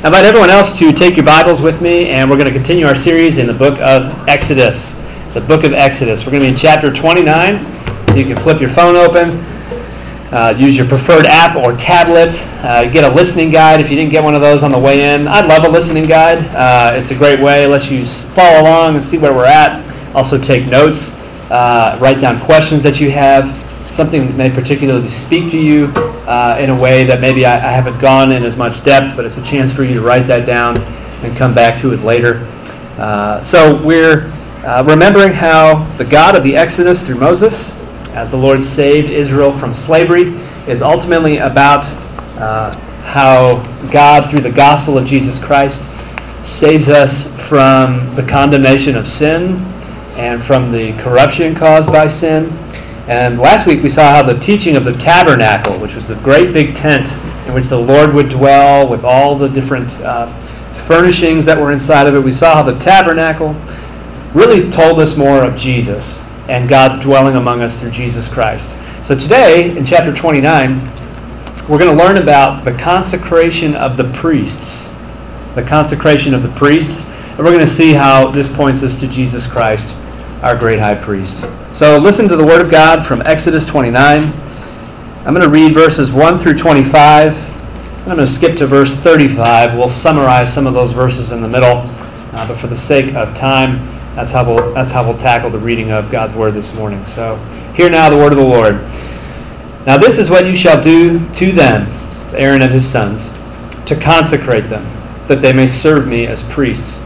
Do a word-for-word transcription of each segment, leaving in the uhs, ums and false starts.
I invite everyone else to take your Bibles with me, and we're going to continue our series in the book of Exodus. The book of Exodus. We're going to be in chapter twenty-nine, so you can flip your phone open, uh, use your preferred app or tablet, uh, get a listening guide if you didn't get one of those on the way in. I'd love a listening guide. Uh, it's a great way. It lets you follow along and see where we're at. Also take notes, uh, write down questions that you have, something that may particularly speak to you uh, in a way that maybe I, I haven't gone in as much depth, but it's a chance for you to write that down and come back to it later. Uh, so we're uh, remembering how the God of the Exodus through Moses, as the Lord saved Israel from slavery, is ultimately about uh, how God, through the gospel of Jesus Christ, saves us from the condemnation of sin and from the corruption caused by sin. And last week we saw how the teaching of the tabernacle, which was the great big tent in which the Lord would dwell with all the different uh, furnishings that were inside of it, we saw how the tabernacle really told us more of Jesus and God's dwelling among us through Jesus Christ. So today, in chapter twenty-nine, we're going to learn about the consecration of the priests. The consecration of the priests. And we're going to see how this points us to Jesus Christ, our great high priest. So listen to the word of God from Exodus twenty-nine. I'm going to read verses one through twenty-five. I'm going to skip to verse thirty-five. We'll summarize some of those verses in the middle, uh, but for the sake of time, that's how we'll that's how we'll tackle the reading of God's word this morning. So hear now the word of the Lord. Now this is what you shall do to them, it's Aaron and his sons, to consecrate them, that they may serve me as priests.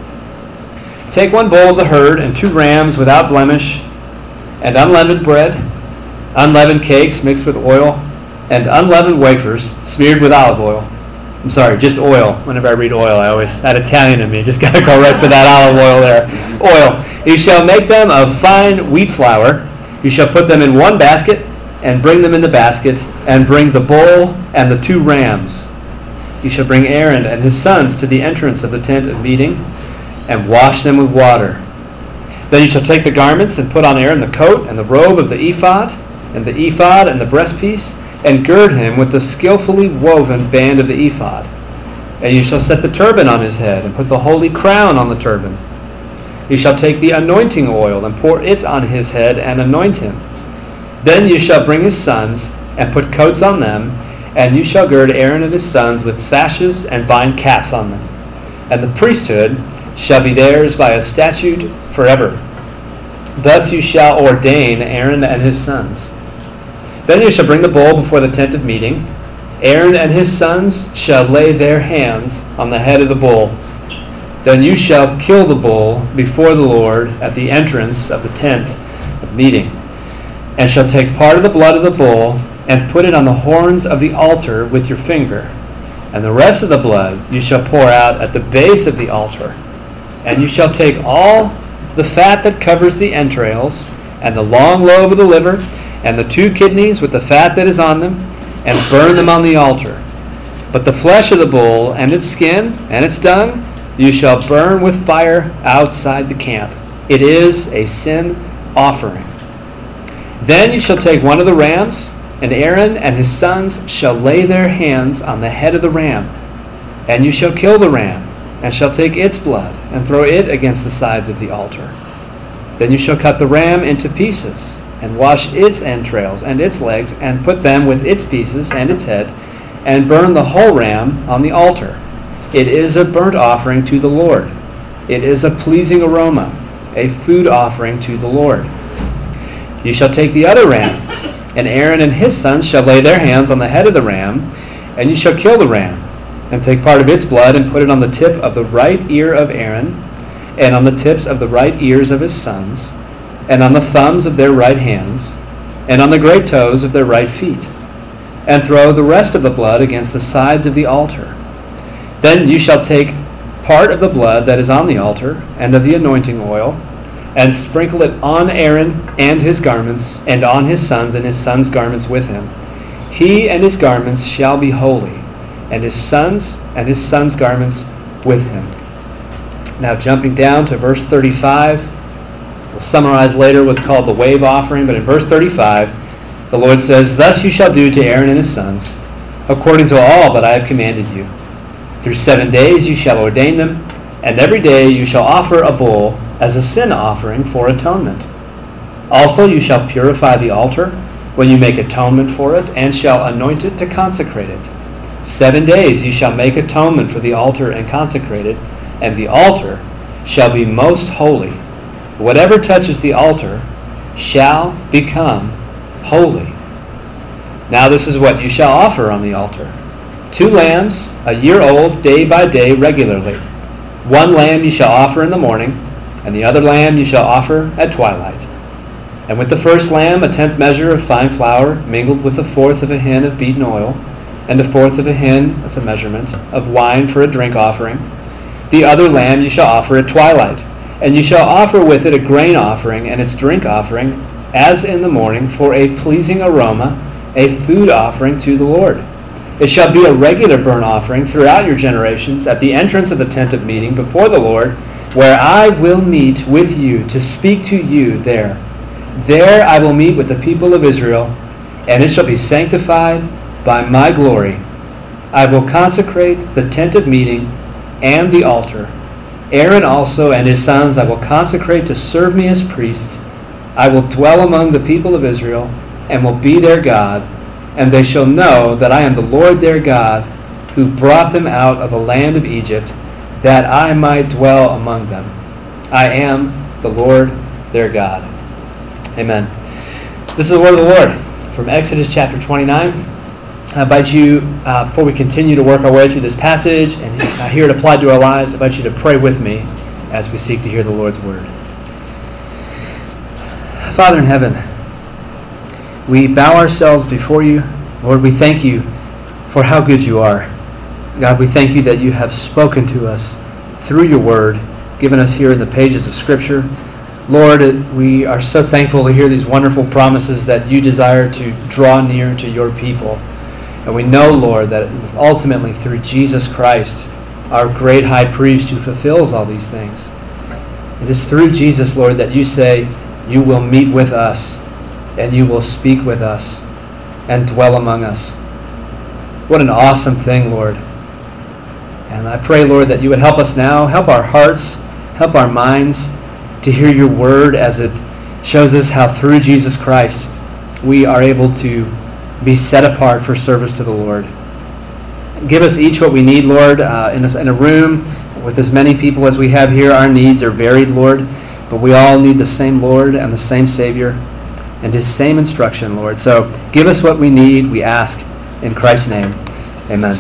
Take one bull of the herd and two rams without blemish, and unleavened bread, unleavened cakes mixed with oil, and unleavened wafers smeared with olive oil. I'm sorry, just oil. Whenever I read oil, I always add Italian in me. Just got to go right for that olive oil there. Oil. You shall make them of fine wheat flour. You shall put them in one basket, and bring them in the basket, and bring the bull and the two rams. You shall bring Aaron and his sons to the entrance of the tent of meeting, and wash them with water. Then you shall take the garments and put on Aaron the coat and the robe of the ephod, and the ephod and the breastpiece, and gird him with the skillfully woven band of the ephod. And you shall set the turban on his head, and put the holy crown on the turban. You shall take the anointing oil, and pour it on his head, and anoint him. Then you shall bring his sons, and put coats on them, and you shall gird Aaron and his sons with sashes, and bind caps on them. And the priesthood shall be theirs by a statute forever. Thus you shall ordain Aaron and his sons. Then you shall bring the bull before the tent of meeting. Aaron and his sons shall lay their hands on the head of the bull. Then you shall kill the bull before the Lord at the entrance of the tent of meeting, and shall take part of the blood of the bull and put it on the horns of the altar with your finger. And the rest of the blood you shall pour out at the base of the altar. And you shall take all the fat that covers the entrails, and the long lobe of the liver, and the two kidneys with the fat that is on them, and burn them on the altar. But the flesh of the bull, and its skin, and its dung, you shall burn with fire outside the camp. It is a sin offering. Then you shall take one of the rams, and Aaron and his sons shall lay their hands on the head of the ram. And you shall kill the ram, and shall take its blood, and throw it against the sides of the altar. Then you shall cut the ram into pieces, and wash its entrails and its legs, and put them with its pieces and its head, and burn the whole ram on the altar. It is a burnt offering to the Lord. It is a pleasing aroma, a food offering to the Lord. You shall take the other ram, and Aaron and his sons shall lay their hands on the head of the ram, and you shall kill the ram, and take part of its blood and put it on the tip of the right ear of Aaron, and on the tips of the right ears of his sons, and on the thumbs of their right hands, and on the great toes of their right feet, and throw the rest of the blood against the sides of the altar. Then you shall take part of the blood that is on the altar, and of the anointing oil, and sprinkle it on Aaron and his garments, and on his sons and his sons' garments with him. He and his garments shall be holy, and his sons and his sons' garments with him. Now jumping down to verse thirty-five, we'll summarize later what's called the wave offering, but in verse thirty-five, the Lord says, Thus you shall do to Aaron and his sons, according to all that I have commanded you. Through seven days you shall ordain them, and every day you shall offer a bull as a sin offering for atonement. Also you shall purify the altar when you make atonement for it, and shall anoint it to consecrate it. Seven days you shall make atonement for the altar and consecrate it, and the altar shall be most holy. Whatever touches the altar shall become holy. Now this is what you shall offer on the altar. Two lambs, a year old, day by day, regularly. One lamb you shall offer in the morning, and the other lamb you shall offer at twilight. And with the first lamb, a tenth measure of fine flour, mingled with a fourth of a hin of beaten oil, and a fourth of a hin, that's a measurement, of wine for a drink offering. The other lamb you shall offer at twilight. And you shall offer with it a grain offering and its drink offering, as in the morning, for a pleasing aroma, a food offering to the Lord. It shall be a regular burnt offering throughout your generations at the entrance of the tent of meeting before the Lord, where I will meet with you to speak to you there. There I will meet with the people of Israel, and it shall be sanctified by my glory. I will consecrate the tent of meeting and the altar. Aaron also and his sons I will consecrate to serve me as priests. I will dwell among the people of Israel, and will be their God, and they shall know that I am the Lord their God, who brought them out of the land of Egypt, that I might dwell among them. I am the Lord their God. Amen. This is the word of the Lord from Exodus chapter twenty-nine. I invite you, uh, before we continue to work our way through this passage and uh, hear it applied to our lives, I invite you to pray with me as we seek to hear the Lord's word. Father in heaven, we bow ourselves before you. Lord, we thank you for how good you are. God, we thank you that you have spoken to us through your word, given us here in the pages of Scripture. Lord, we are so thankful to hear these wonderful promises that you desire to draw near to your people. And we know, Lord, that it is ultimately through Jesus Christ, our great high priest, who fulfills all these things. It is through Jesus, Lord, that you say you will meet with us and you will speak with us and dwell among us. What an awesome thing, Lord. And I pray, Lord, that you would help us now, help our hearts, help our minds to hear your word as it shows us how through Jesus Christ we are able to be set apart for service to the Lord. Give us each what we need, Lord, uh, in, a, in a room with as many people as we have here. Our needs are varied, Lord, but we all need the same Lord and the same Savior and his same instruction, Lord. So give us what we need, we ask, in Christ's name. Amen.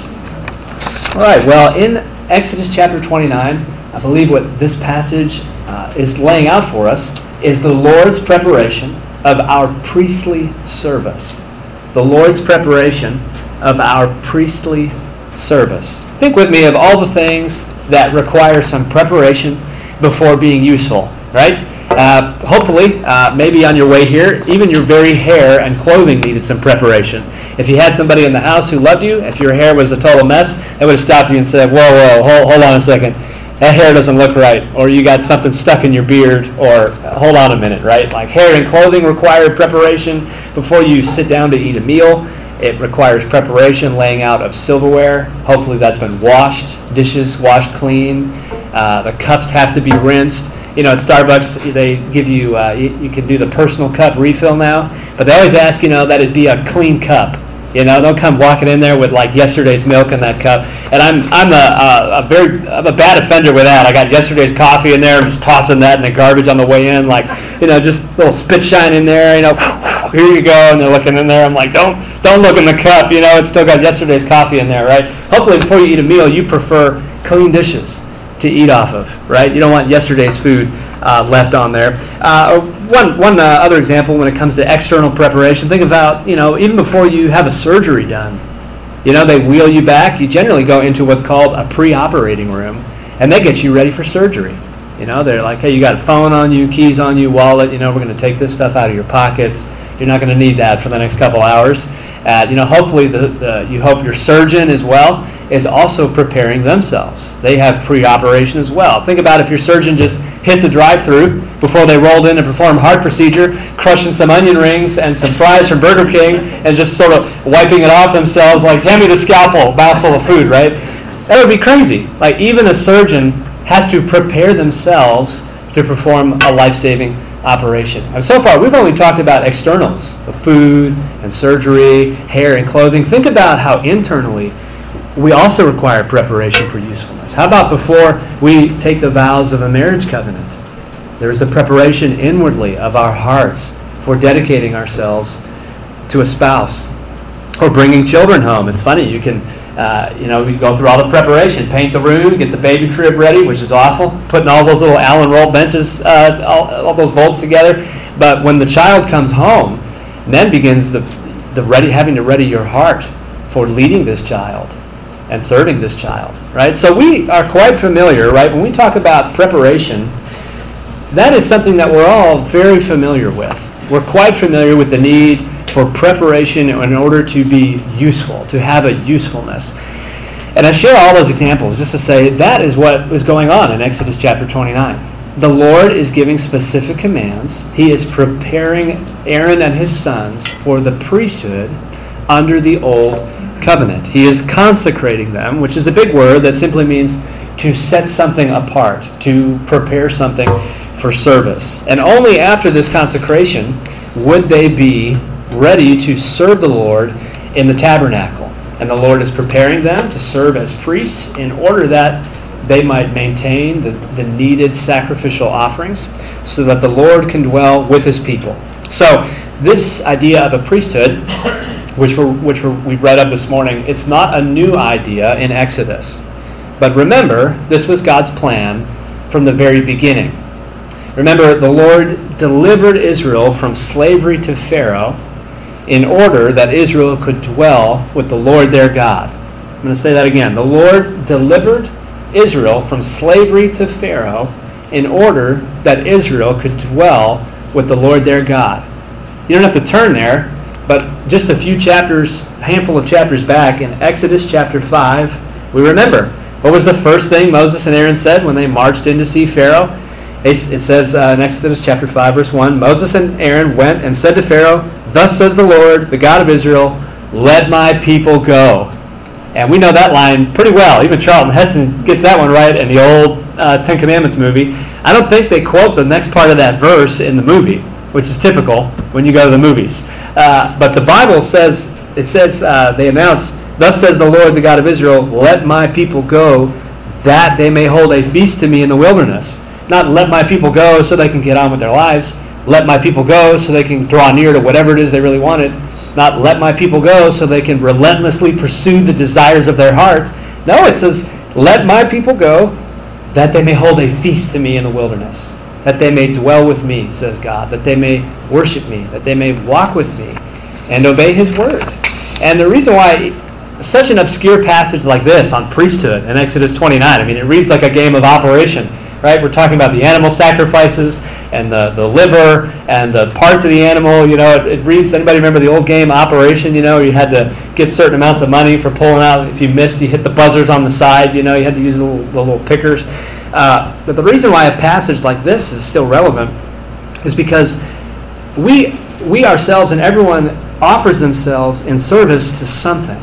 All right, well, in Exodus chapter twenty-nine, I believe what this passage uh, is laying out for us is the Lord's preparation of our priestly service. The Lord's preparation of our priestly service. Think with me of all the things that require some preparation before being useful, right? Uh, hopefully, uh, maybe on your way here, even your very hair and clothing needed some preparation. If you had somebody in the house who loved you, if your hair was a total mess, they would have stopped you and said, whoa, whoa, hold, hold on a second. That hair doesn't look right. Or you got something stuck in your beard. Or hold on a minute, right? Like hair and clothing require preparation before you sit down to eat a meal. It requires preparation, laying out of silverware. Hopefully that's been washed, dishes washed clean. Uh, the cups have to be rinsed. You know, at Starbucks, they give you, uh, you, you can do the personal cup refill now. But they always ask, you know, that it be a clean cup. You know, don't come walking in there with like yesterday's milk in that cup. And I'm I'm a, a, a very I'm a bad offender with that. I got yesterday's coffee in there. I'm just tossing that in the garbage on the way in, like, you know, just a little spit shine in there. You know, here you go. And they're looking in there. I'm like, don't don't look in the cup. You know, it's still got yesterday's coffee in there, right? Hopefully, before you eat a meal, you prefer clean dishes to eat off of, right? You don't want yesterday's food uh, left on there. Uh, one one uh, other example when it comes to external preparation, think about, you know, even before you have a surgery done, you know, they wheel you back. You generally go into what's called a pre-operating room, and they get you ready for surgery. You know, they're like, hey, you got a phone on you, keys on you, wallet, you know, we're going to take this stuff out of your pockets. You're not going to need that for the next couple hours. Uh, you know, hopefully the, the you hope your surgeon as well is also preparing themselves. They have pre-operation as well. Think about if your surgeon just hit the drive-thru before they rolled in and performed heart procedure, crushing some onion rings and some fries from Burger King and just sort of wiping it off themselves like, hand me the scalpel, mouthful of food, right? That would be crazy. Like, even a surgeon has to prepare themselves to perform a life-saving operation. And so far, we've only talked about externals, the food and surgery, hair and clothing. Think about how internally we also require preparation for usefulness. How about before we take the vows of a marriage covenant? There's a preparation inwardly of our hearts for dedicating ourselves to a spouse. Or bringing children home. It's funny, you can, uh, you know, we go through all the preparation, paint the room, get the baby crib ready, which is awful, putting all those little Allen roll benches, uh, all, all those bolts together. But when the child comes home, then begins the, the ready, having to ready your heart for leading this child and serving this child, right? So we are quite familiar, right? When we talk about preparation, that is something that we're all very familiar with. We're quite familiar with the need for preparation in order to be useful, to have a usefulness. And I share all those examples just to say that is what is going on in Exodus chapter twenty-nine. The Lord is giving specific commands. He is preparing Aaron and his sons for the priesthood under the old covenant. He is consecrating them, which is a big word that simply means to set something apart, to prepare something for service. And only after this consecration would they be ready to serve the Lord in the tabernacle. And the Lord is preparing them to serve as priests in order that they might maintain the, the needed sacrificial offerings so that the Lord can dwell with his people. So this idea of a priesthood, which, we're, which we're, we've read of this morning, it's not a new idea in Exodus. But remember, this was God's plan from the very beginning. Remember, the Lord delivered Israel from slavery to Pharaoh in order that Israel could dwell with the Lord their God. I'm going to say that again. The Lord delivered Israel from slavery to Pharaoh in order that Israel could dwell with the Lord their God. You don't have to turn there, but just a few chapters, a handful of chapters back in Exodus chapter five, we remember what was the first thing Moses and Aaron said when they marched in to see Pharaoh? It says uh, in Exodus chapter five, verse one, Moses and Aaron went and said to Pharaoh, "Thus says the Lord, the God of Israel, let my people go." And we know that line pretty well. Even Charlton Heston gets that one right in the old uh, Ten Commandments movie. I don't think they quote the next part of that verse in the movie, which is typical when you go to the movies. Uh, but the Bible says, it says, uh, they announce, "Thus says the Lord, the God of Israel, let my people go, that they may hold a feast to me in the wilderness." Not let my people go so they can get on with their lives. Let my people go so they can draw near to whatever it is they really wanted. Not let my people go so they can relentlessly pursue the desires of their heart. No, it says, let my people go that they may hold a feast to me in the wilderness. That they may dwell with me, says God. That they may worship me. That they may walk with me and obey his word. And the reason why such an obscure passage like this on priesthood in Exodus twenty-nine, I mean, it reads like a game of Operation. Right? We're talking about the animal sacrifices and the, the liver and the parts of the animal. You know, it, it reads, anybody remember the old game Operation? You know, you had to get certain amounts of money for pulling out. If you missed, you hit the buzzers on the side. You know, you had to use the little, the little pickers. Uh, but the reason why a passage like this is still relevant is because we, we ourselves and everyone offers themselves in service to something.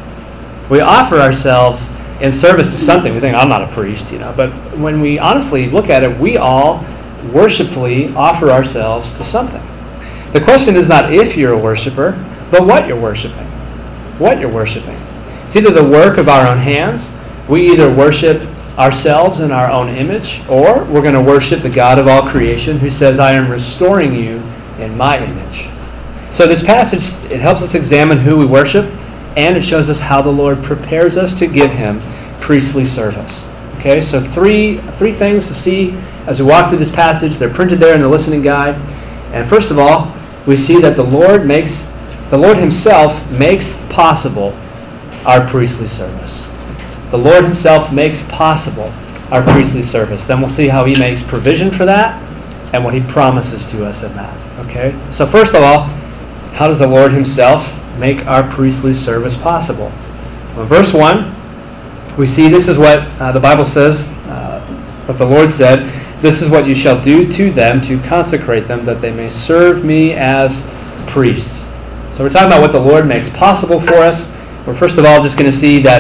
We offer ourselves in service to something. We think, I'm not a priest, you know. But when we honestly look at it, we all worshipfully offer ourselves to something. The question is not if you're a worshiper, but what you're worshiping. What you're worshiping. It's either the work of our own hands. We either worship ourselves in our own image, or we're going to worship the God of all creation who says, I am restoring you in my image. So this passage, it helps us examine who we worship, and it shows us how the Lord prepares us to give him priestly service. Okay, so three three things to see as we walk through this passage. They're printed there in the listening guide. And first of all, we see that the Lord makes, the Lord himself makes possible our priestly service. The Lord himself makes possible our priestly service. Then we'll see how he makes provision for that and what he promises to us in that. Okay, so first of all, how does the Lord himself make our priestly service possible? Well, in verse one, we see this is what uh, the Bible says, uh, what the Lord said, this is what you shall do to them to consecrate them, that they may serve me as priests. So we're talking about what the Lord makes possible for us. We're first of all just going to see that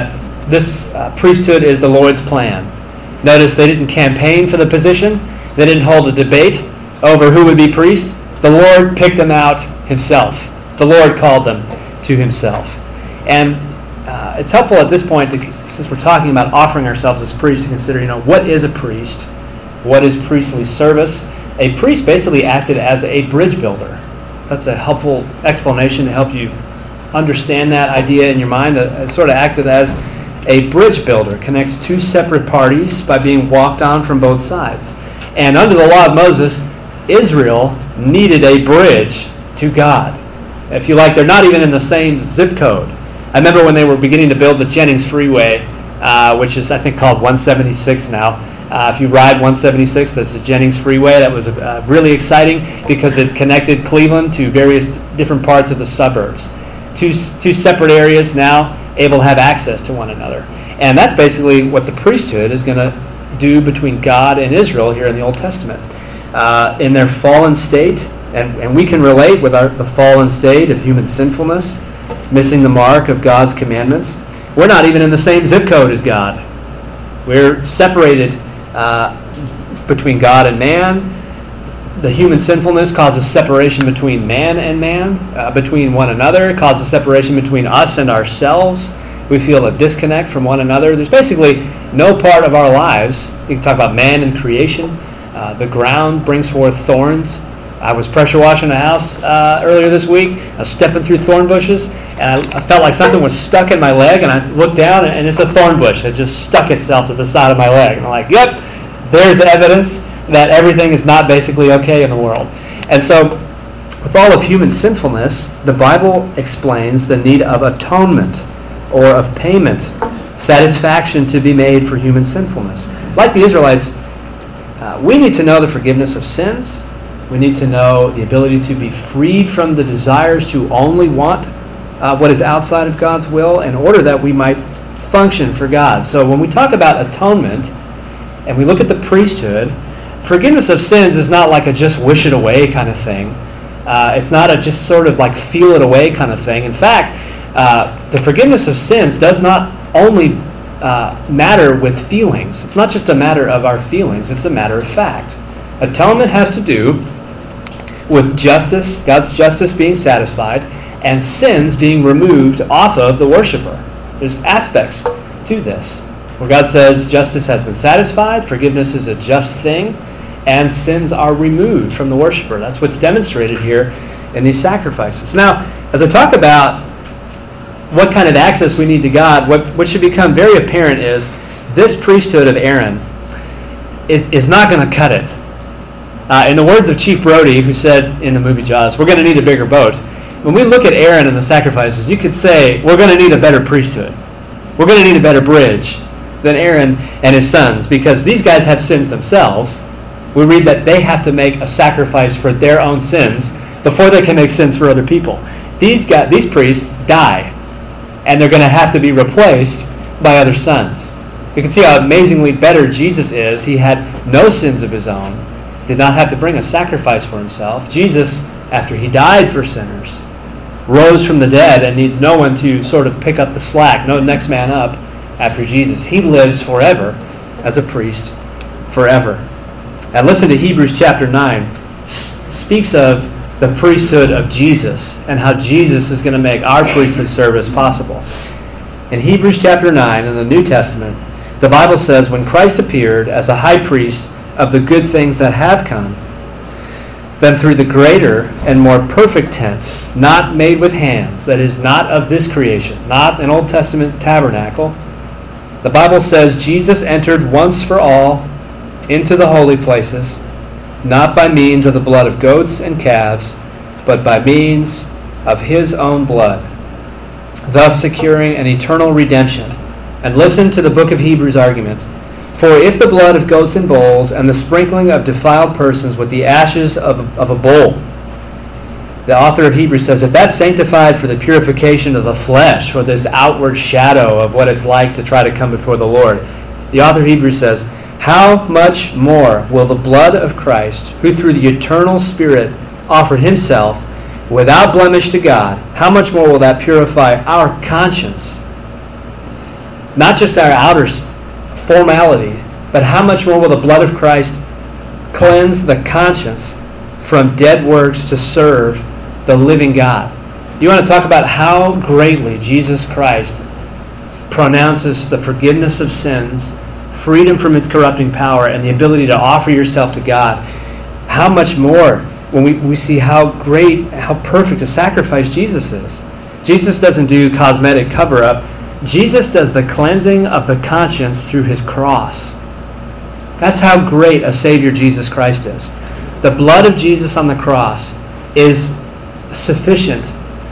this uh, priesthood is the Lord's plan. Notice they didn't campaign for the position. They didn't hold a debate over who would be priest. The Lord picked them out himself. The Lord called them to himself. And uh, it's helpful at this point, to, since we're talking about offering ourselves as priests, to consider, you know, what is a priest? What is priestly service? A priest basically acted as a bridge builder. That's a helpful explanation to help you understand that idea in your mind. It sort of acted as a bridge builder, connects two separate parties by being walked on from both sides. And under the law of Moses, Israel needed a bridge to God. If you like, they're not even in the same zip code. I remember when they were beginning to build the Jennings Freeway, uh, which is, I think, called one seventy-six now. Uh, if you ride one seventy-six, that's the Jennings Freeway. That was uh, really exciting because it connected Cleveland to various different parts of the suburbs. Two, two separate areas now able to have access to one another. And that's basically what the priesthood is going to do between God and Israel here in the Old Testament. Uh, in their fallen state, and, and we can relate with our, the fallen state of human sinfulness, missing the mark of God's commandments. We're not even in the same zip code as God. We're separated uh, between God and man. The human sinfulness causes separation between man and man, uh, between one another. It causes separation between us and ourselves. We feel a disconnect from one another. There's basically no part of our lives. You can talk about man and creation. Uh, the ground brings forth thorns. I was pressure washing a house uh, earlier this week. I was stepping through thorn bushes, and I, I felt like something was stuck in my leg, and I looked down, and it's a thorn bush. It just stuck itself to the side of my leg. And I'm like, yep, there's evidence that everything is not basically okay in the world. And so, with all of human sinfulness, the Bible explains the need of atonement, or of payment, satisfaction to be made for human sinfulness. Like the Israelites, uh, we need to know the forgiveness of sins. We need to know the ability to be freed from the desires to only want uh, what is outside of God's will in order that we might function for God. So when we talk about atonement and we look at the priesthood, forgiveness of sins is not like a just wish it away kind of thing. Uh, it's not a just sort of like feel it away kind of thing. In fact, uh, the forgiveness of sins does not only uh, matter with feelings. It's not just a matter of our feelings. It's a matter of fact. Atonement has to do with justice, God's justice being satisfied, and sins being removed off of the worshiper. There's aspects to this, where God says justice has been satisfied, forgiveness is a just thing, and sins are removed from the worshiper. That's what's demonstrated here in these sacrifices. Now, as I talk about what kind of access we need to God, what, what should become very apparent is this priesthood of Aaron is, is not going to cut it. Uh, in the words of Chief Brody, who said in the movie Jaws, we're going to need a bigger boat. When we look at Aaron and the sacrifices, you could say we're going to need a better priesthood. We're going to need a better bridge than Aaron and his sons, because these guys have sins themselves. We read that they have to make a sacrifice for their own sins before they can make sins for other people. These guys, these priests die, and they're going to have to be replaced by other sons. You can see how amazingly better Jesus is. He had no sins of his own, did not have to bring a sacrifice for himself. Jesus, after he died for sinners, rose from the dead and needs no one to sort of pick up the slack, no next man up after Jesus. He lives forever as a priest forever. And listen to Hebrews chapter nine. S- speaks of the priesthood of Jesus and how Jesus is going to make our priesthood service possible. In Hebrews chapter nine in the New Testament, the Bible says, when Christ appeared as a high priest of the good things that have come, then through the greater and more perfect tent, not made with hands, that is, not of this creation, not an Old Testament tabernacle, the Bible says Jesus entered once for all into the holy places, not by means of the blood of goats and calves, but by means of his own blood, thus securing an eternal redemption. And listen to the book of Hebrews argument. For if the blood of goats and bulls and the sprinkling of defiled persons with the ashes of, of a bull, the author of Hebrews says, if that's sanctified for the purification of the flesh, for this outward shadow of what it's like to try to come before the Lord, the author of Hebrews says, how much more will the blood of Christ, who through the eternal Spirit offered himself without blemish to God, how much more will that purify our conscience not just our outer formality, but how much more will the blood of Christ cleanse the conscience from dead works to serve the living God? You want to talk about how greatly Jesus Christ pronounces the forgiveness of sins, freedom from its corrupting power, and the ability to offer yourself to God. How much more when we, we see how great, how perfect a sacrifice Jesus is. Jesus doesn't do cosmetic cover-up. Jesus does the cleansing of the conscience through his cross. That's how great a Savior Jesus Christ is. The blood of Jesus on the cross is sufficient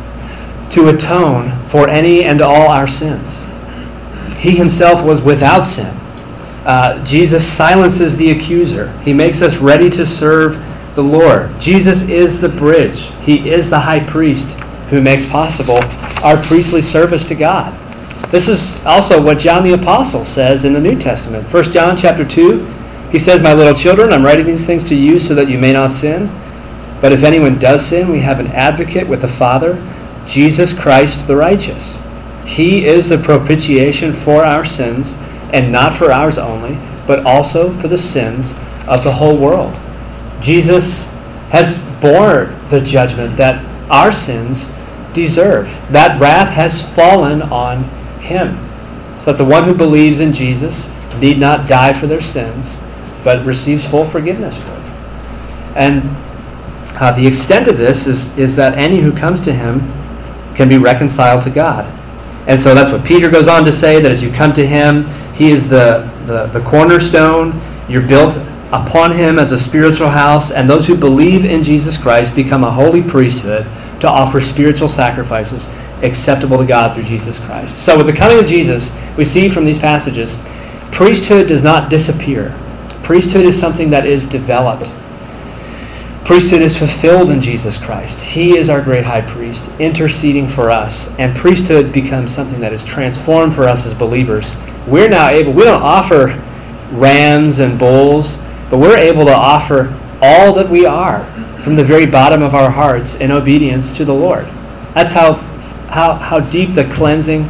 to atone for any and all our sins. He himself was without sin. Uh, Jesus silences the accuser. He makes us ready to serve the Lord. Jesus is the bridge. He is the high priest who makes possible our priestly service to God. This is also what John the Apostle says in the New Testament. First John chapter two, he says, "My little children, I'm writing these things to you so that you may not sin. But if anyone does sin, we have an advocate with the Father, Jesus Christ the righteous. He is the propitiation for our sins, and not for ours only, but also for the sins of the whole world." Jesus has borne the judgment that our sins deserve. That wrath has fallen on him, so that the one who believes in Jesus need not die for their sins, but receives full forgiveness for them. And uh, the extent of this is, is that any who comes to him can be reconciled to God. And so that's what Peter goes on to say, that as you come to him, he is the, the, the cornerstone. You're built upon him as a spiritual house, and those who believe in Jesus Christ become a holy priesthood to offer spiritual sacrifices acceptable to God through Jesus Christ. So with the coming of Jesus, we see from these passages, priesthood does not disappear. Priesthood is something that is developed. Priesthood is fulfilled in Jesus Christ. He is our great high priest, interceding for us. And priesthood becomes something that is transformed for us as believers. We're now able, we don't offer rams and bulls, but we're able to offer all that we are from the very bottom of our hearts in obedience to the Lord. That's how how, how deep the cleansing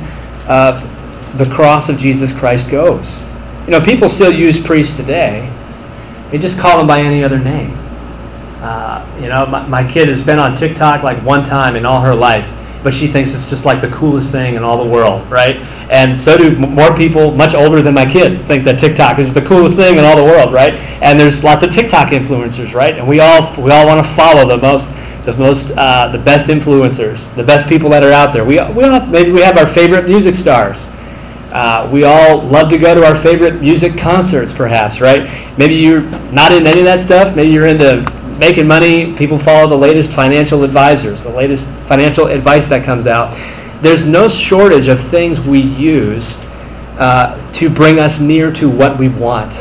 of the cross of Jesus Christ goes. You know, people still use priests today. They just call them by any other name. Uh, you know, my, my kid has been on TikTok like one time in all her life, but she thinks it's just like the coolest thing in all the world, right? And so do m- more people much older than my kid think that TikTok is the coolest thing in all the world, right? And there's lots of TikTok influencers, right? And we all we all want to follow the most the most uh, the best influencers, the best people that are out there. We we all, maybe we have our favorite music stars. Uh, we all love to go to our favorite music concerts, perhaps, right? Maybe you're not into any of that stuff. Maybe you're into making money. People follow the latest financial advisors, the latest financial advice that comes out. There's no shortage of things we use uh, to bring us near to what we want.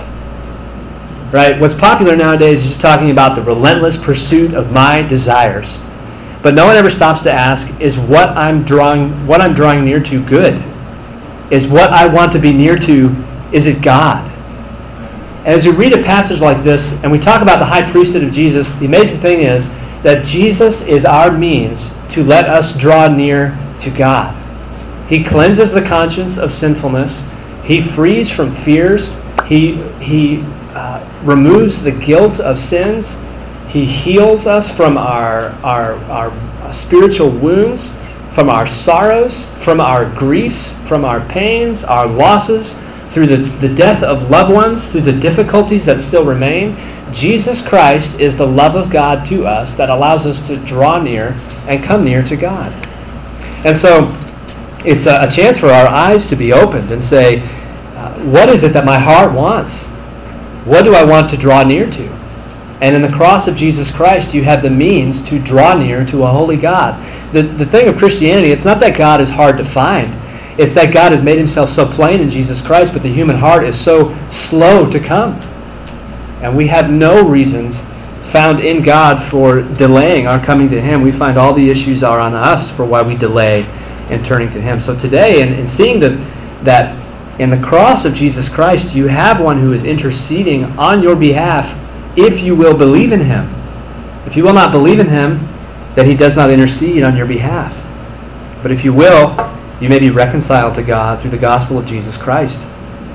Right? What's popular nowadays is just talking about the relentless pursuit of my desires. But no one ever stops to ask, is what I'm drawing what I'm drawing near to good? Is what I want to be near to, is it God? And as you read a passage like this, and we talk about the high priesthood of Jesus, the amazing thing is that Jesus is our means to let us draw near to God. He cleanses the conscience of sinfulness. He frees from fears. He, he uh, removes the guilt of sins. He heals us from our, our, our spiritual wounds, from our sorrows, from our griefs, from our pains, our losses, through the, the death of loved ones, through the difficulties that still remain. Jesus Christ is the love of God to us that allows us to draw near and come near to God. And so it's a, a chance for our eyes to be opened and say, uh, what is it that my heart wants? What do I want to draw near to? And in the cross of Jesus Christ, you have the means to draw near to a holy God. The, the thing of Christianity, it's not that God is hard to find. It's that God has made himself so plain in Jesus Christ, but the human heart is so slow to come. And we have no reasons found in God for delaying our coming to him. We find all the issues are on us for why we delay in turning to him. So today, in, in seeing that, that in the cross of Jesus Christ, you have one who is interceding on your behalf if you will believe in him. If you will not believe in him, then he does not intercede on your behalf. But if you will, you may be reconciled to God through the gospel of Jesus Christ.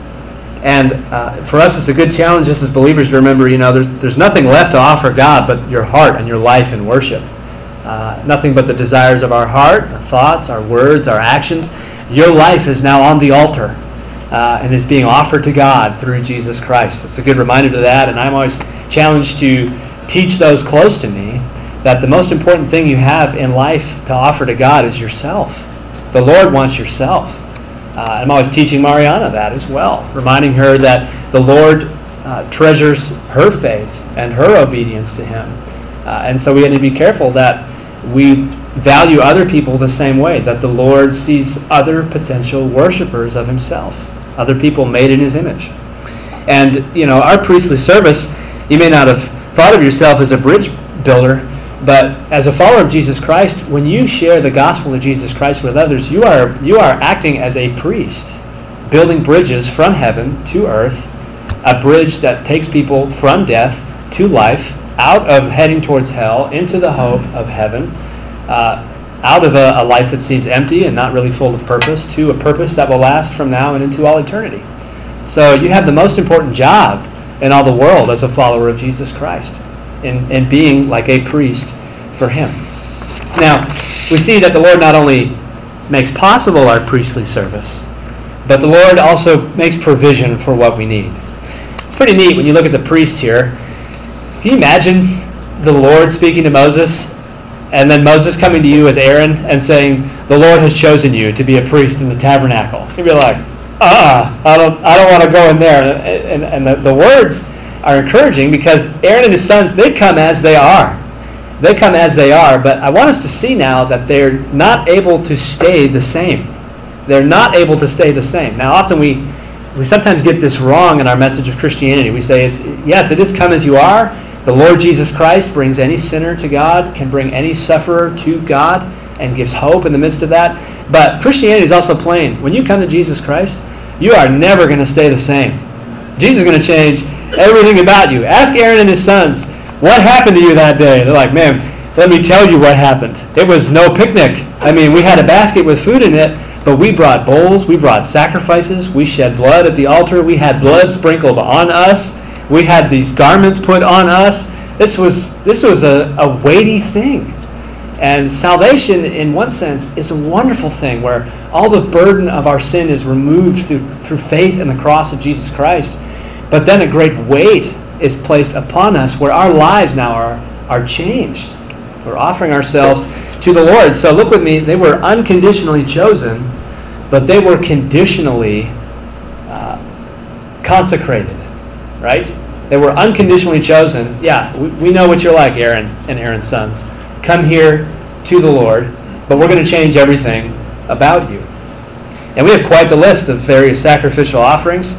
And uh, for us, it's a good challenge just as believers to remember, you know, there's, there's nothing left to offer God but your heart and your life in worship. Uh, nothing but the desires of our heart, our thoughts, our words, our actions. Your life is now on the altar uh, and is being offered to God through Jesus Christ. It's a good reminder to that, and I'm always challenged to teach those close to me that the most important thing you have in life to offer to God is yourself. The Lord wants yourself. Uh, I'm always teaching Mariana that as well, reminding her that the Lord uh, treasures her faith and her obedience to Him. Uh, and so we have to be careful that we value other people the same way, that the Lord sees other potential worshipers of Himself, other people made in His image. And, you know, our priestly service, you may not have thought of yourself as a bridge builder, but as a follower of Jesus Christ, when you share the gospel of Jesus Christ with others, you are you are acting as a priest, building bridges from heaven to earth, a bridge that takes people from death to life, out of heading towards hell, into the hope of heaven, uh, out of a, a life that seems empty and not really full of purpose, to a purpose that will last from now and into all eternity. So you have the most important job in all the world as a follower of Jesus Christ, in, in being like a priest for Him. Now, we see that the Lord not only makes possible our priestly service, but the Lord also makes provision for what we need. It's pretty neat when you look at the priests here. Can you imagine the Lord speaking to Moses, and then Moses coming to you as Aaron and saying, the Lord has chosen you to be a priest in the tabernacle? You'd be like, uh-uh, I don't, I don't want to go in there. And, and, and the, the words are encouraging because Aaron and his sons, they come as they are. They come as they are, but I want us to see now that they're not able to stay the same. They're not able to stay the same. Now, often we we sometimes get this wrong in our message of Christianity. We say, it's yes, it is come as you are. The Lord Jesus Christ brings any sinner to God, can bring any sufferer to God, and gives hope in the midst of that. But Christianity is also plain. When you come to Jesus Christ, you are never going to stay the same. Jesus is going to change everything about you. Ask Aaron and his sons, what happened to you that day? They're like, man, let me tell you what happened. It was no picnic. I mean, we had a basket with food in it, but we brought bowls, we brought sacrifices, we shed blood at the altar, we had blood sprinkled on us, we had these garments put on us. This was this was a, a weighty thing. And salvation, in one sense, is a wonderful thing where all the burden of our sin is removed through, through faith in the cross of Jesus Christ. But then a great weight is placed upon us where our lives now are, are changed. We're offering ourselves to the Lord. So look with me, they were unconditionally chosen, but they were conditionally uh, consecrated, right? They were unconditionally chosen. Yeah, we, we know what you're like, Aaron and Aaron's sons. Come here to the Lord, but we're going to change everything about you. And we have quite the list of various sacrificial offerings.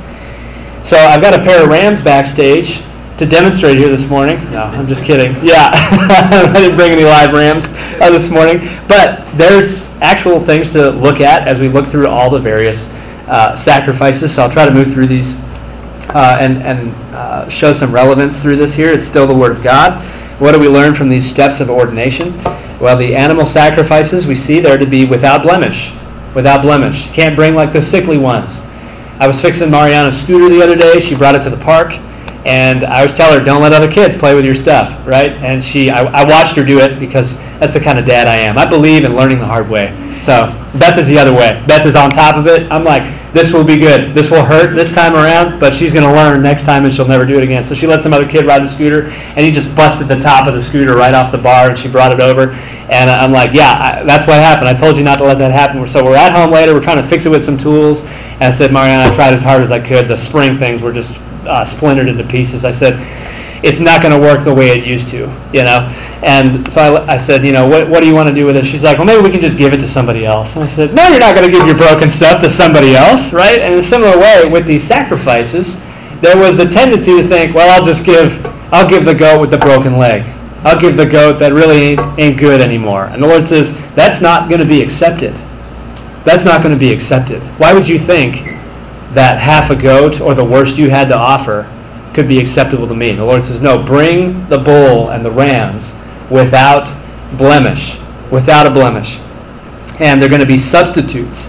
So I've got a pair of rams backstage to demonstrate here this morning. No, I'm just kidding. Yeah, I didn't bring any live rams uh, this morning. But there's actual things to look at as we look through all the various uh, sacrifices. So I'll try to move through these uh, and, and uh, show some relevance through this here. It's still the Word of God. What do we learn from these steps of ordination? Well, the animal sacrifices we see there to be without blemish. Without blemish. Can't bring like the sickly ones. I was fixing Mariana's scooter the other day. She brought it to the park. And I always tell her, don't let other kids play with your stuff, right? And she, I, I watched her do it because that's the kind of dad I am. I believe in learning the hard way. So Beth is the other way. Beth is on top of it. I'm like, this will be good. This will hurt this time around, but she's going to learn next time and she'll never do it again. So she let some other kid ride the scooter, and he just busted the top of the scooter right off the bar, and she brought it over. And I'm like, yeah, I, that's what happened. I told you not to let that happen. So we're at home later. We're trying to fix it with some tools. And I said, Mariana, I tried as hard as I could. The spring things were just uh, splintered into pieces. I said, it's not going to work the way it used to, you know. And so I, I said, you know, what, what do you want to do with it? She's like, well, maybe we can just give it to somebody else. And I said, no, you're not going to give your broken stuff to somebody else, right? And in a similar way, with these sacrifices, there was the tendency to think, well, I'll just give, I'll give the goat with the broken leg. I'll give the goat that really ain't, ain't good anymore. And the Lord says, that's not going to be accepted. That's not going to be accepted. Why would you think that half a goat or the worst you had to offer could be acceptable to me? And the Lord says, no, bring the bull and the rams without blemish, without a blemish. And they're going to be substitutes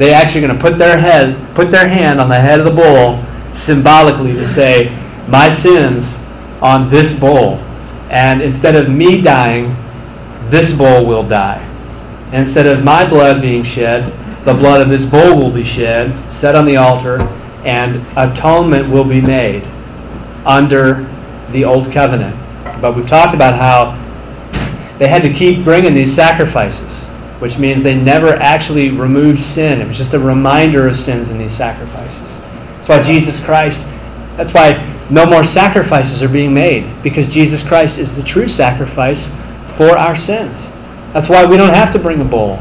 they actually going to put their head, put their hand on the head of the bull, symbolically to say, my sins on this bull. And instead of me dying, this bull will die. And instead of my blood being shed, the blood of this bull will be shed, set on the altar, and atonement will be made under the old covenant. But we've talked about how they had to keep bringing these sacrifices, which means they never actually removed sin. It was just a reminder of sins in these sacrifices. That's why Jesus Christ, that's why no more sacrifices are being made, because Jesus Christ is the true sacrifice for our sins. That's why we don't have to bring a bull.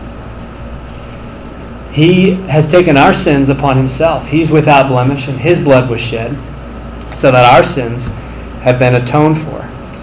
He has taken our sins upon himself. He's without blemish, and his blood was shed so that our sins have been atoned for.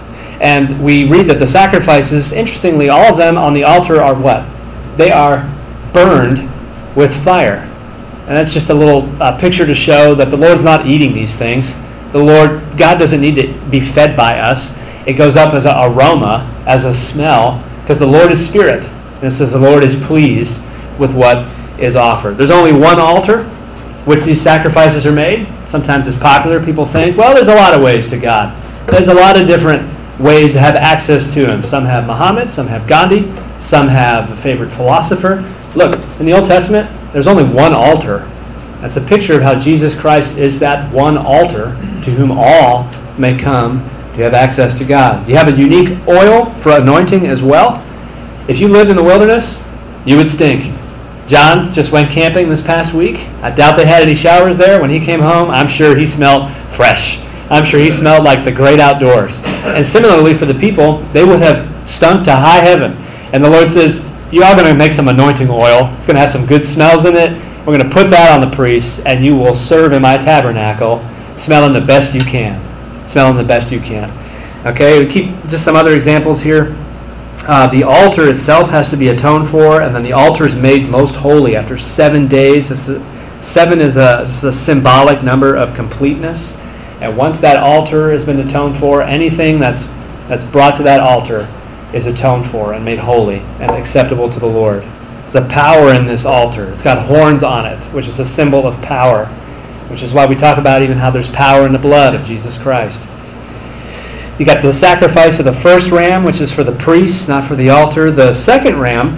And we read that the sacrifices, interestingly, all of them on the altar are what? They are burned with fire. And that's just a little uh, picture to show that the Lord's not eating these things. The Lord, God doesn't need to be fed by us. It goes up as an aroma, as a smell, because the Lord is spirit. And it says the Lord is pleased with what is offered. There's only one altar which these sacrifices are made. Sometimes it's popular. People think, well, there's a lot of ways to God. There's a lot of different ways to have access to him. Some have Muhammad, some have Gandhi, some have a favorite philosopher. Look, in the Old Testament, there's only one altar. That's a picture of how Jesus Christ is that one altar to whom all may come to have access to God. You have a unique oil for anointing as well. If you lived in the wilderness, you would stink. John just went camping this past week. I doubt they had any showers there. When he came home, I'm sure he smelled fresh. I'm sure he smelled like the great outdoors. And similarly for the people, they would have stunk to high heaven. And the Lord says, you are going to make some anointing oil. It's going to have some good smells in it. We're going to put that on the priests, and you will serve in my tabernacle, smelling the best you can. Smelling the best you can. Okay, we keep just some other examples here. Uh, the altar itself has to be atoned for, and then the altar is made most holy after seven days. It's a, seven is a, just a symbolic number of completeness. And once that altar has been atoned for, anything that's that's brought to that altar is atoned for and made holy and acceptable to the Lord. There's a power in this altar. It's got horns on it, which is a symbol of power, which is why we talk about even how there's power in the blood of Jesus Christ. You got the sacrifice of the first ram, which is for the priests, not for the altar. The second ram,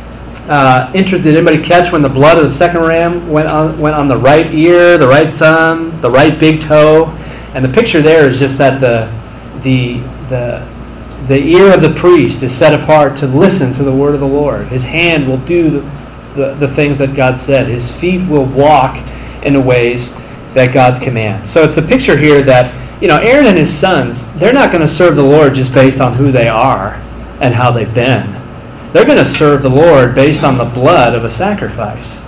uh, did anybody catch when the blood of the second ram went on, went on the right ear, the right thumb, the right big toe? And the picture there is just that the the the the ear of the priest is set apart to listen to the word of the Lord. His hand will do the, the, the things that God said. His feet will walk in the ways that God's command. So it's the picture here that, you know, Aaron and his sons, they're not going to serve the Lord just based on who they are and how they've been. They're going to serve the Lord based on the blood of a sacrifice.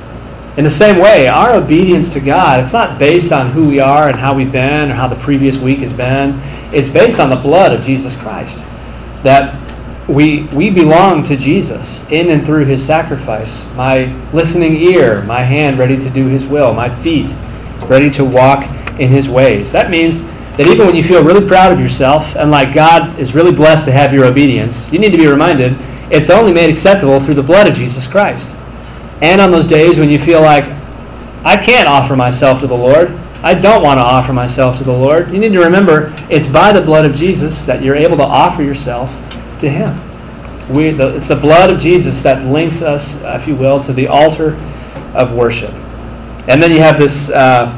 In the same way, our obedience to God, it's not based on who we are and how we've been or how the previous week has been. It's based on the blood of Jesus Christ. That we we belong to Jesus in and through his sacrifice. My listening ear, my hand ready to do his will, my feet ready to walk in his ways. That means that even when you feel really proud of yourself and like God is really blessed to have your obedience, you need to be reminded it's only made acceptable through the blood of Jesus Christ. And on those days when you feel like, I can't offer myself to the Lord, I don't want to offer myself to the Lord, you need to remember it's by the blood of Jesus that you're able to offer yourself to him. We, the, it's the blood of Jesus that links us, if you will, to the altar of worship. And then you have this uh,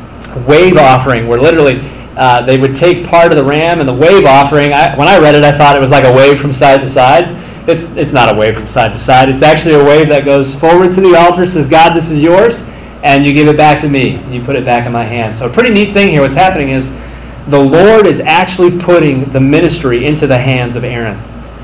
wave offering where literally uh, they would take part of the ram, and the wave offering, I, when I read it, I thought it was like a wave from side to side. It's it's not a wave from side to side. It's actually a wave that goes forward to the altar, says, God, this is yours, and you give it back to me. And you put it back in my hand. So a pretty neat thing here, what's happening is the Lord is actually putting the ministry into the hands of Aaron.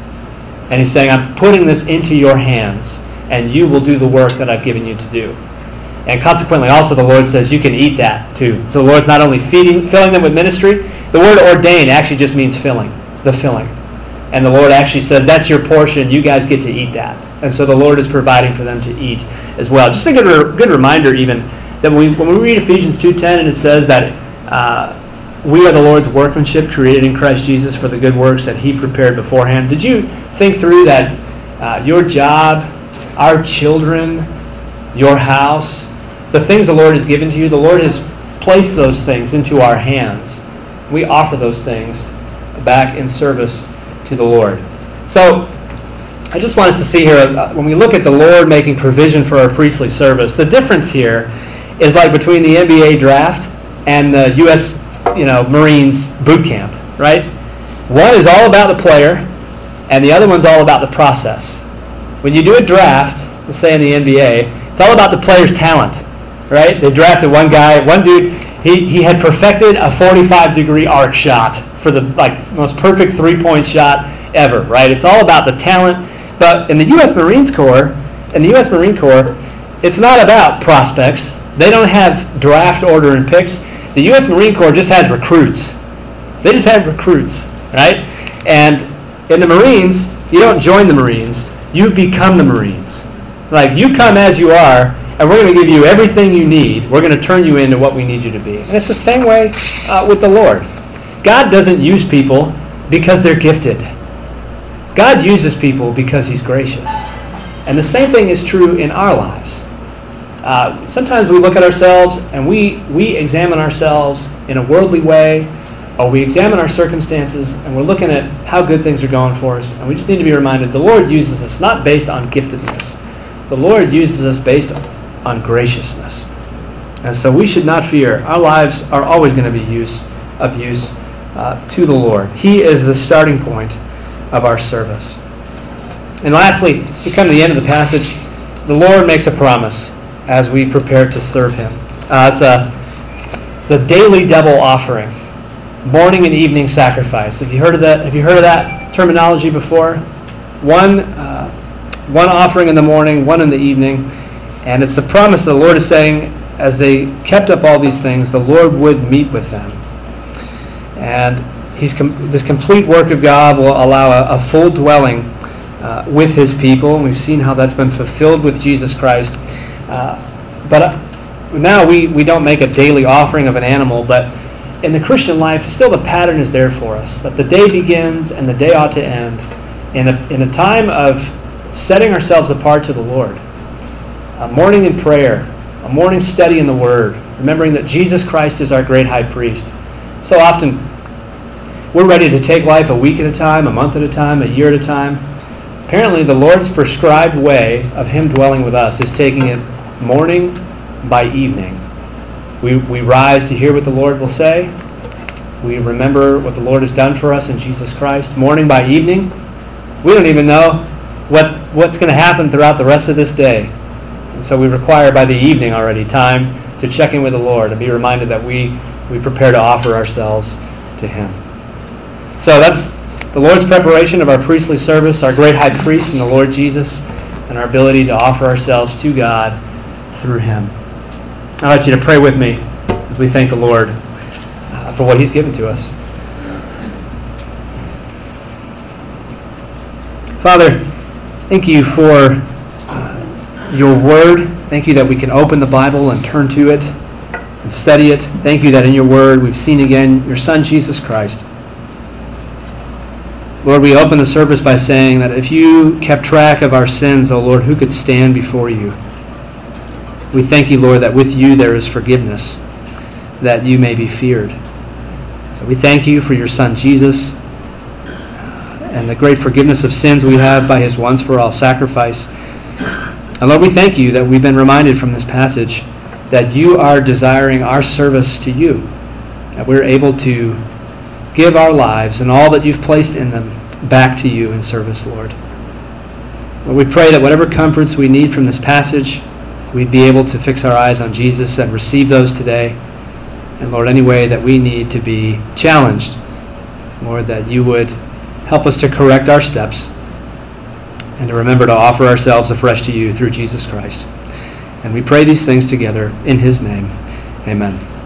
And he's saying, I'm putting this into your hands, and you will do the work that I've given you to do. And consequently, also the Lord says you can eat that too. So the Lord's not only feeding, filling them with ministry. The word ordain actually just means filling, the filling. And the Lord actually says, that's your portion, you guys get to eat that. And so the Lord is providing for them to eat as well. Just a good, good reminder even, that when we, when we read Ephesians two ten and it says that uh, we are the Lord's workmanship created in Christ Jesus for the good works that he prepared beforehand. Did you think through that uh, your job, our children, your house, the things the Lord has given to you. The Lord has placed those things into our hands. We offer those things back in service to the Lord. So I just want us to see here, uh, when we look at the Lord making provision for our priestly service, the difference here is like between the N B A draft and the U S you know, Marines boot camp, right? One is all about the player, and the other one's all about the process. When you do a draft, let's say in the N B A, it's all about the player's talent, right? They drafted one guy, one dude, he, he had perfected a forty-five degree arc shot for the like most perfect three-point shot ever, right? It's all about the talent. But in the U S Marines Corps, in the U S Marine Corps, it's not about prospects. They don't have draft order and picks. The U S Marine Corps just has recruits. They just have recruits, right? And in the Marines, you don't join the Marines. You become the Marines. Like, you come as you are, and we're going to give you everything you need. We're going to turn you into what we need you to be. And it's the same way uh, with the Lord. God doesn't use people because they're gifted. God uses people because he's gracious. And the same thing is true in our lives. Uh, sometimes we look at ourselves and we, we examine ourselves in a worldly way, or we examine our circumstances and we're looking at how good things are going for us, and we just need to be reminded the Lord uses us not based on giftedness. The Lord uses us based on graciousness. And so we should not fear. Our lives are always going to be use of use uh, to the Lord. He is the starting point of our service. And lastly, we come to the end of the passage. The Lord makes a promise as we prepare to serve him. Uh, it's, a, it's a daily double offering, morning and evening sacrifice. Have you heard of that? Have you heard of that terminology before? One, uh, one offering in the morning, one in the evening, and it's the promise the Lord is saying as they kept up all these things, the Lord would meet with them. And he's com- this complete work of God will allow a, a full dwelling uh, with his people. And we've seen how that's been fulfilled with Jesus Christ. Uh, but uh, now we, we don't make a daily offering of an animal, but in the Christian life, still the pattern is there for us, that the day begins and the day ought to end in a, in a time of setting ourselves apart to the Lord. A morning in prayer, a morning study in the Word, remembering that Jesus Christ is our great high priest. So often, we're ready to take life a week at a time, a month at a time, a year at a time. Apparently, the Lord's prescribed way of him dwelling with us is taking it morning by evening. We, we rise to hear what the Lord will say. We remember what the Lord has done for us in Jesus Christ. Morning by evening, we don't even know what, what's going to happen throughout the rest of this day. And so we require by the evening already time to check in with the Lord and be reminded that we, we prepare to offer ourselves to him. So that's the Lord's preparation of our priestly service, our great high priest in the Lord Jesus, and our ability to offer ourselves to God through him. I'd like you to pray with me as we thank the Lord uh, for what he's given to us. Father, thank you for uh, your word. Thank you that we can open the Bible and turn to it and study it. Thank you that in your word we've seen again your Son, Jesus Christ. Lord, we open the service by saying that if you kept track of our sins, O Lord, who could stand before you? We thank you, Lord, that with you there is forgiveness, that you may be feared. So we thank you for your Son, Jesus, and the great forgiveness of sins we have by his once-for-all sacrifice. And Lord, we thank you that we've been reminded from this passage that you are desiring our service to you, that we're able to give our lives and all that you've placed in them back to you in service, Lord. Lord, we pray that whatever comforts we need from this passage, we'd be able to fix our eyes on Jesus and receive those today. And Lord, any way that we need to be challenged, Lord, that you would help us to correct our steps and to remember to offer ourselves afresh to you through Jesus Christ. And we pray these things together in his name. Amen.